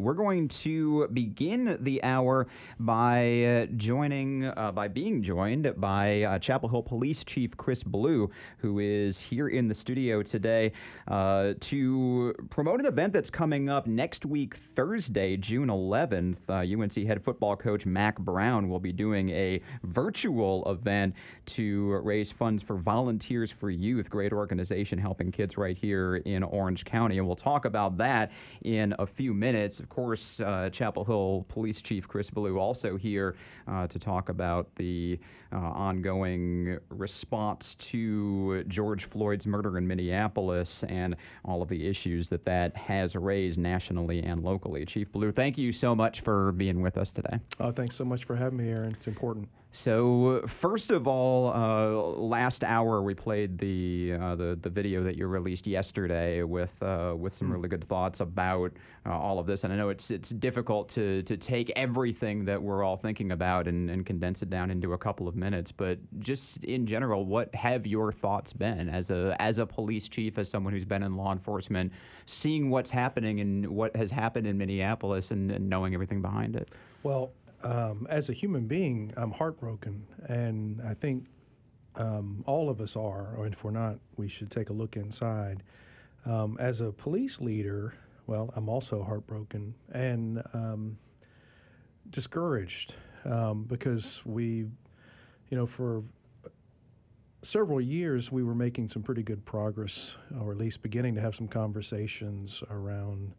We're going to begin the hour by being joined by Chapel Hill Police Chief Chris Blue, who is here in the studio today to promote an event that's coming up next week, Thursday, June 11th. UNC head football coach Mack Brown will be doing a virtual event to raise funds for Volunteers for Youth, great organization helping kids right here in Orange County. And we'll talk about that in a few minutes. Of course, Chapel Hill Police Chief Chris Blue also here to talk about the ongoing response to George Floyd's murder in Minneapolis and all of the issues that has raised nationally and locally. Chief Blue, thank you so much for being with us today. Thanks so much for having me, Aaron. It's important. So first of all, last hour we played the video that you released yesterday with some really good thoughts about all of this, and I know it's difficult to take everything that we're all thinking about and condense it down into a couple of minutes. But just in general, what have your thoughts been as a police chief, as someone who's been in law enforcement, seeing what's happening and what has happened in Minneapolis and knowing everything behind it? Well, as a human being, I'm heartbroken, and I think all of us are, or if we're not, we should take a look inside. As a police leader, well, I'm also heartbroken and discouraged because for several years we were making some pretty good progress, or at least beginning to have some conversations around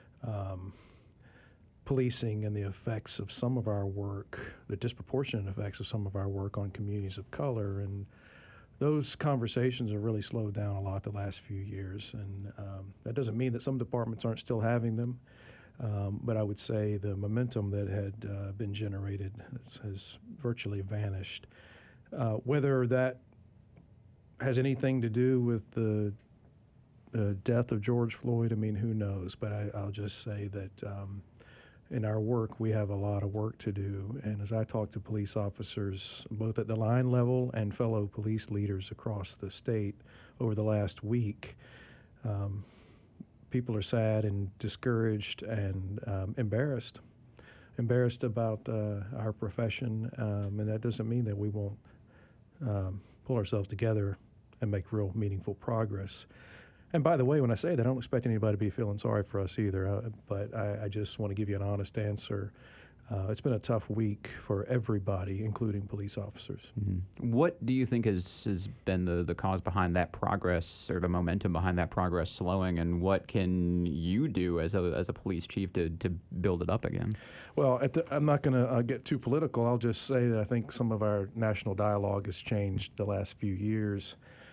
policing and the effects of some of our work, the disproportionate effects of some of our work on communities of color. And those conversations have really slowed down a lot the last few years. And that doesn't mean that some departments aren't still having them, but I would say the momentum that had been generated has virtually vanished. Whether that has anything to do with the death of George Floyd, I mean, who knows? But I'll just say that in our work, we have a lot of work to do. And as I talk to police officers, both at the line level and fellow police leaders across the state over the last week, people are sad and discouraged and embarrassed about our profession. And that doesn't mean that we won't pull ourselves together and make real meaningful progress. And by the way, when I say that, I don't expect anybody to be feeling sorry for us either, but I just want to give you an honest answer. It's been a tough week for everybody, including police officers. Mm-hmm. What do you think has been the cause behind that progress, or the momentum behind that progress slowing, and what can you do as a police chief to build it up again? Well, I'm not going to get too political. I'll just say that I think some of our national dialogue has changed the last few years.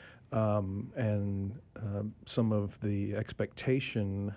And some of the expectation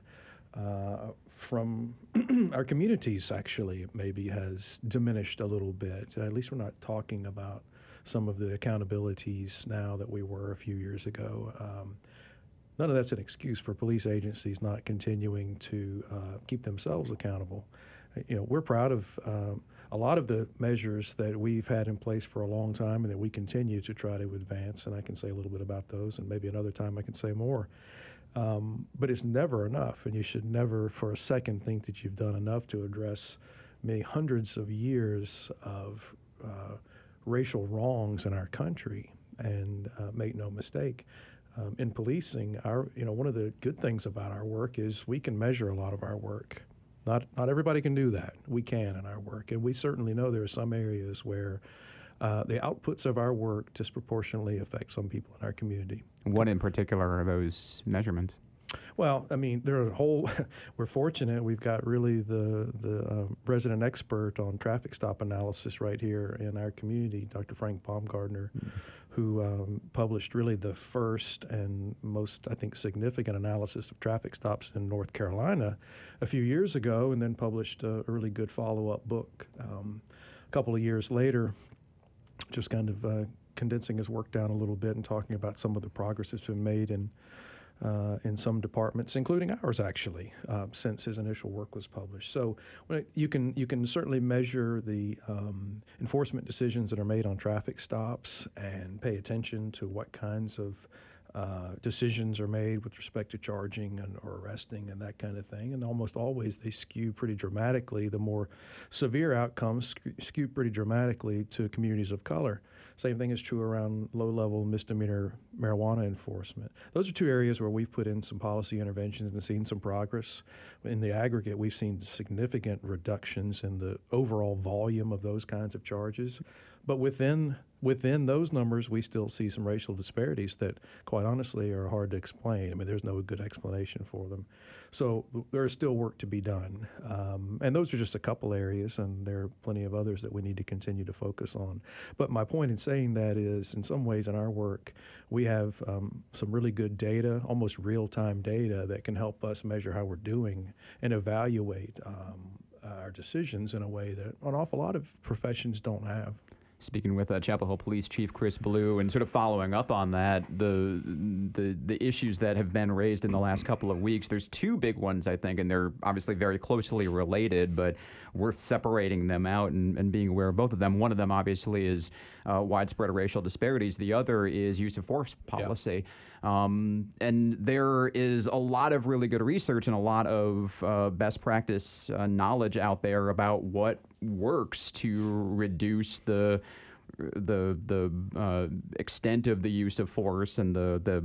from our communities actually maybe has diminished a little bit. At least we're not talking about some of the accountabilities now that we were a few years ago. None of that's an excuse for police agencies not continuing to keep themselves accountable. We're proud of a lot of the measures that we've had in place for a long time and that we continue to try to advance, and I can say a little bit about those, and maybe another time I can say more. But it's never enough, and you should never for a second think that you've done enough to address many hundreds of years of racial wrongs in our country. And make no mistake, in policing, one of the good things about our work is we can measure a lot of our work. Not everybody can do that. We can in our work, and we certainly know there are some areas where the outputs of our work disproportionately affect some people in our community. What in particular are those measurements? Well, I mean, there are we're fortunate. We've got really the resident expert on traffic stop analysis right here in our community, Dr. Frank Baumgardner, who published really the first and most, I think, significant analysis of traffic stops in North Carolina a few years ago, and then published a really good follow-up book a couple of years later, just kind of condensing his work down a little bit and talking about some of the progress that's been made in some departments, including ours, actually, since his initial work was published. So you can certainly measure the enforcement decisions that are made on traffic stops and pay attention to what kinds of decisions are made with respect to charging or arresting and that kind of thing. And almost always they skew pretty dramatically. The more severe outcomes skew pretty dramatically to communities of color. Same thing is true around low-level misdemeanor marijuana enforcement. Those are two areas where we've put in some policy interventions and seen some progress. In the aggregate, we've seen significant reductions in the overall volume of those kinds of charges. But within those numbers, we still see some racial disparities that, quite honestly, are hard to explain. I mean, there's no good explanation for them. So there is still work to be done. And those are just a couple areas, and there are plenty of others that we need to continue to focus on. But my point in saying that is, in some ways in our work, we have some really good data, almost real-time data, that can help us measure how we're doing and evaluate our decisions in a way that an awful lot of professions don't have. Speaking with Chapel Hill Police Chief Chris Blue, and sort of following up on that, the issues that have been raised in the last couple of weeks, there's two big ones, I think, and they're obviously very closely related, but worth separating them out and being aware of both of them. One of them, obviously, is widespread racial disparities. The other is use of force policy. Yeah. And there is a lot of really good research and a lot of best practice knowledge out there about what works to reduce the extent of the use of force and the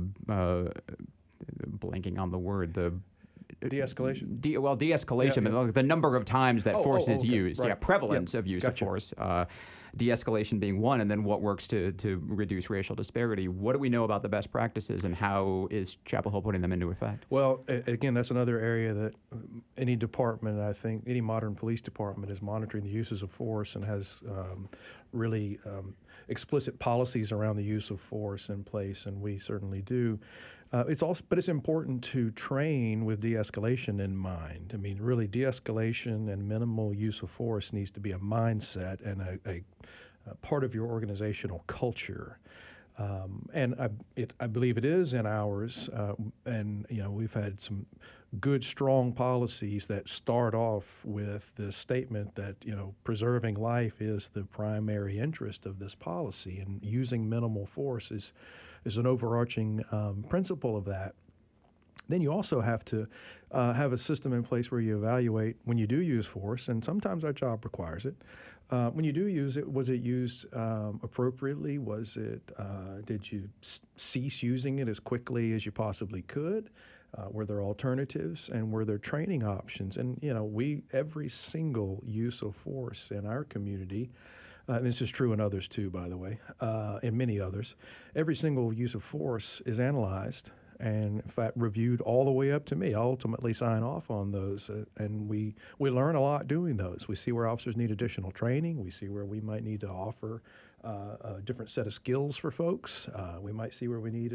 blanking on the word, the de-escalation. De-escalation, yeah. But the number of times that force is used, right. Yeah, prevalence of use Gotcha. of force. De-escalation being one, and then what works to reduce racial disparity. What do we know about the best practices, and how is Chapel Hill putting them into effect? Well, again, that's another area that any department, I think, any modern police department is monitoring the uses of force and has really explicit policies around the use of force in place, and we certainly do. But it's important to train with de-escalation in mind. I mean, really, de-escalation and minimal use of force needs to be a mindset and a part of your organizational culture. And I believe it is in ours. And we've had some good, strong policies that start off with the statement that preserving life is the primary interest of this policy, and using minimal force is an overarching principle of that. Then you also have to have a system in place where you evaluate when you do use force, and sometimes our job requires it. When you do use it, was it used appropriately? Did you cease using it as quickly as you possibly could? Were there alternatives, and were there training options? And every single use of force in our community, and this is true in others too, by the way, in many others, every single use of force is analyzed and, in fact, reviewed all the way up to me. I ultimately sign off on those, and we learn a lot doing those. We see where officers need additional training. We see where we might need to offer a different set of skills for folks. We might see where we need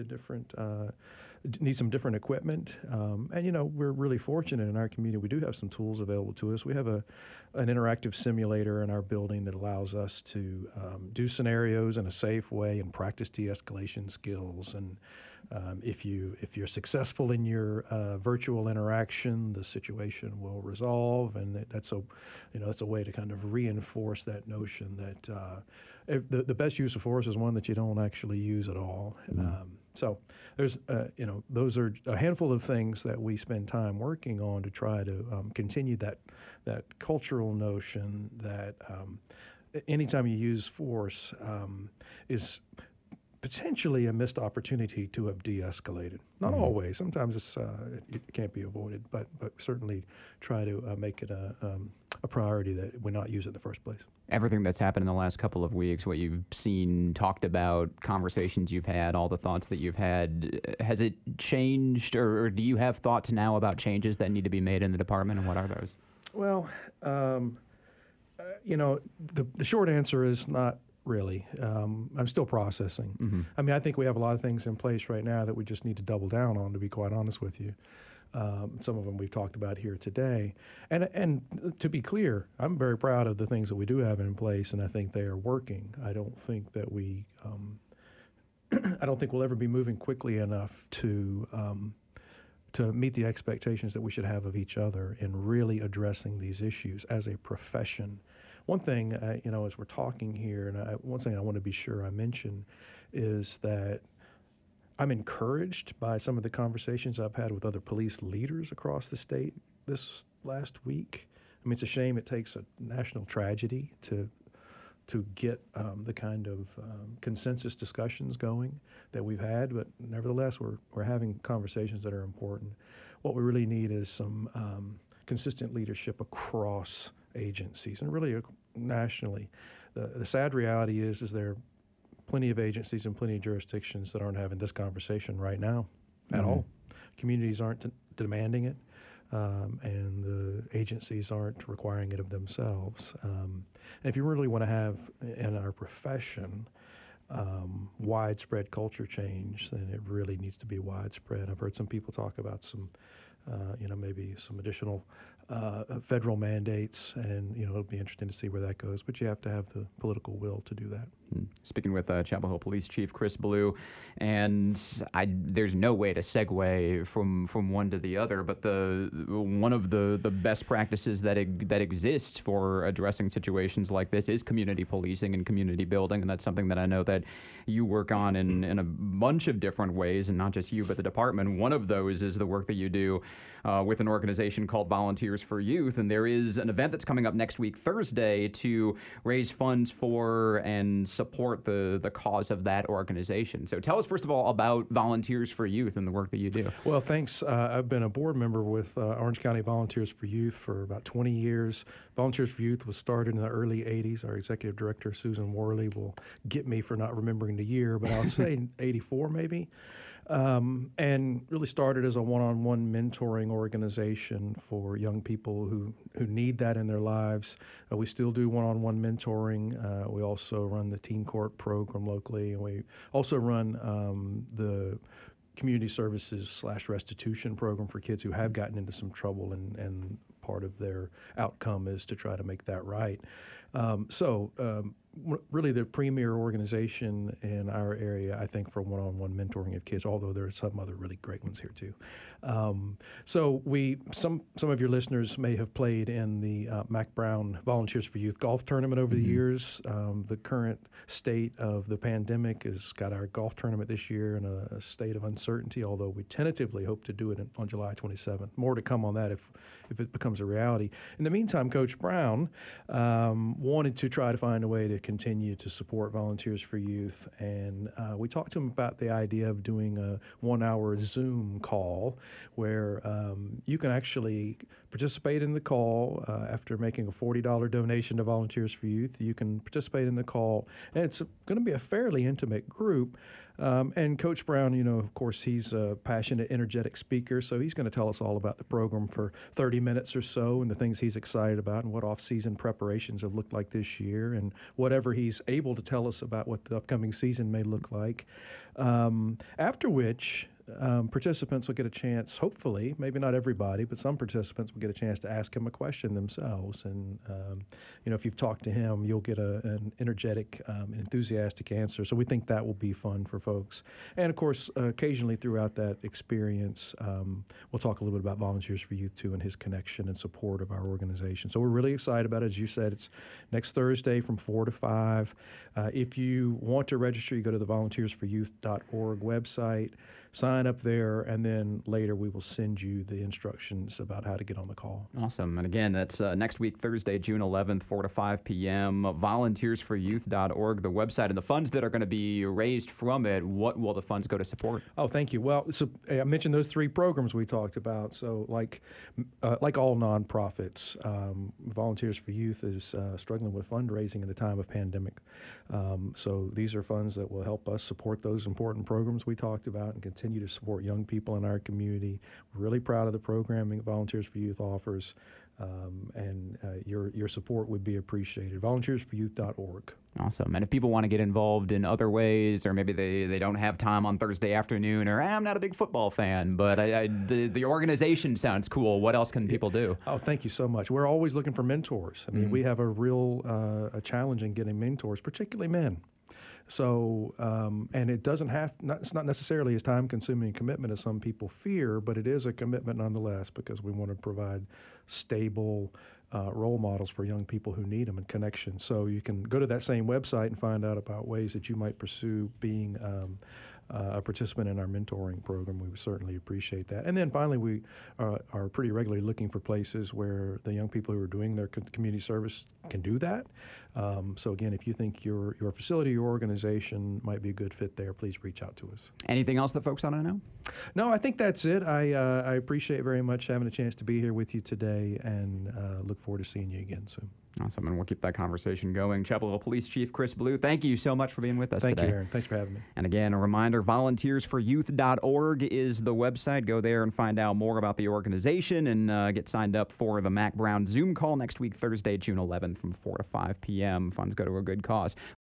need some different equipment. And we're really fortunate in our community. We do have some tools available to us. We have an interactive simulator in our building that allows us to do scenarios in a safe way and practice de-escalation skills. And if you're successful in your virtual interaction, the situation will resolve, and that's a way to kind of reinforce that notion that the best use of force is one that you don't actually use at all. So there's those are a handful of things that we spend time working on to try to continue that cultural notion that anytime you use force is potentially a missed opportunity to have de-escalated. Not always. Sometimes it can't be avoided, but certainly try to make it a priority that we not use it in the first place. Everything that's happened in the last couple of weeks, what you've seen, talked about, conversations you've had, all the thoughts that you've had, has it changed, or do you have thoughts now about changes that need to be made in the department, and what are those? Well, the short answer is not really. I'm still processing. Mm-hmm. I mean, I think we have a lot of things in place right now that we just need to double down on, to be quite honest with you. Some of them we've talked about here today. And to be clear, I'm very proud of the things that we do have in place, and I think they are working. I don't think that I don't think we'll ever be moving quickly enough to meet the expectations that we should have of each other in really addressing these issues as a profession. One thing, as we're talking here, and one thing I want to be sure I mention is that I'm encouraged by some of the conversations I've had with other police leaders across the state this last week. I mean, it's a shame it takes a national tragedy to get the kind of consensus discussions going that we've had, but nevertheless, we're having conversations that are important. What we really need is some consistent leadership across agencies and really nationally. The sad reality is there are plenty of agencies and plenty of jurisdictions that aren't having this conversation right now at all. Communities aren't demanding it. And the agencies aren't requiring it of themselves. And if you really want to have in our profession widespread culture change, then it really needs to be widespread. I've heard some people talk about some, maybe some additional federal mandates, and it'll be interesting to see where that goes. But you have to have the political will to do that. Speaking with Chapel Hill Police Chief Chris Blue, and there's no way to segue from one to the other, but one of the best practices that exists for addressing situations like this is community policing and community building, and that's something that I know that you work on in a bunch of different ways, and not just you, but the department. One of those is the work that you do with an organization called Volunteers for Youth, and there is an event that's coming up next week, Thursday, to raise funds for and support the cause of that organization. So tell us, first of all, about Volunteers for Youth and the work that you do. Well, thanks. I've been a board member with Orange County Volunteers for Youth for about 20 years. Volunteers for Youth was started in the early 80s. Our executive director, Susan Worley, will get me for not remembering the year, but I'll say 84 maybe. And really started as a one-on-one mentoring organization for young people who need that in their lives. We still do one-on-one mentoring. We also run the teen court program locally, and we also run the community services / restitution program for kids who have gotten into some trouble, and part of their outcome is to try to make that right. Really the premier organization in our area, I think, for one-on-one mentoring of kids, although there are some other really great ones here too. Some of your listeners may have played in the Mac Brown Volunteers for Youth golf tournament over the years. The current state of the pandemic has got our golf tournament this year in a state of uncertainty, although we tentatively hope to do it on July 27th. More to come on that if it becomes a reality. In the meantime, Coach Brown wanted to try to find a way to continue to support Volunteers for Youth, and we talked to him about the idea of doing a 1-hour Zoom call where you can actually participate in the call after making a $40 donation to Volunteers for Youth. You can participate in the call, and it's going to be a fairly intimate group. And Coach Brown, of course, he's a passionate, energetic speaker, so he's going to tell us all about the program for 30 minutes or so and the things he's excited about and what off-season preparations have looked like this year and whatever he's able to tell us about what the upcoming season may look like. After which, participants will get a chance, hopefully, maybe not everybody, but some participants will get a chance to ask him a question themselves. And, if you've talked to him, you'll get an energetic, enthusiastic answer. So we think that will be fun for folks. And, of course, occasionally throughout that experience, we'll talk a little bit about Volunteers for Youth, too, and his connection and support of our organization. So we're really excited about it. As you said, it's next Thursday from 4 to 5. If you want to register, you go to the volunteersforyouth.org website. Sign up there, and then later we will send you the instructions about how to get on the call. Awesome. And again, that's next week, Thursday, June 11th, 4 to 5 p.m., volunteersforyouth.org, the website. And the funds that are going to be raised from it, what will the funds go to support? Oh, thank you. Well, so I mentioned those 3 programs we talked about. So like all nonprofits, Volunteers for Youth is struggling with fundraising in the time of pandemic. So these are funds that will help us support those important programs we talked about and continue to support young people in our community. We're really proud of the programming Volunteers for Youth offers, and your support would be appreciated. Volunteersforyouth.org. Awesome. And if people want to get involved in other ways, or maybe they don't have time on Thursday afternoon, or I'm not a big football fan, but the organization sounds cool, what else can people do? Oh, thank you so much. We're always looking for mentors. I mean, we have a real a challenge in getting mentors, particularly men. So, and it doesn't it's not necessarily as time-consuming commitment as some people fear, but it is a commitment nonetheless, because we want to provide stable role models for young people who need them and connections. So you can go to that same website and find out about ways that you might pursue being a participant in our mentoring program, we would certainly appreciate that. And then finally, we are pretty regularly looking for places where the young people who are doing their community service can do that. So again, if you think your facility, your organization might be a good fit there, please reach out to us. Anything else that folks ought to know? No, I think that's it. I appreciate very much having a chance to be here with you today, and look forward to seeing you again soon. Awesome, and we'll keep that conversation going. Chapel Hill Police Chief Chris Blue, thank you so much for being with us today. Thank you, Aaron. Thanks for having me. And again, a reminder, volunteersforyouth.org is the website. Go there and find out more about the organization and get signed up for the Mack Brown Zoom call next week, Thursday, June 11th from 4 to 5 p.m. Funds go to a good cause.